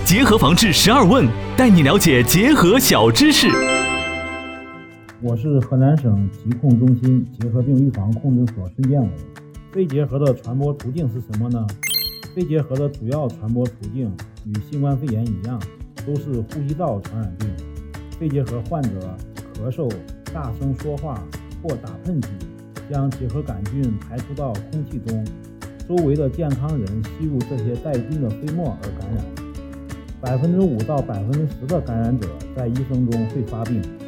结核防治12问，带你了解结核小知识。 我是河南省疾控中心结核病预防控制所孙建伟。肺结核的传播途径是什么呢？肺结核的主要传播途径与新冠肺炎一样，都是呼吸道传染病。肺结核患者咳嗽、大声说话或打喷嚏，将结核杆菌排出到空气中，周围的健康人吸入这些带菌的飞沫而感染。5%到10%的感染者在一生中会发病。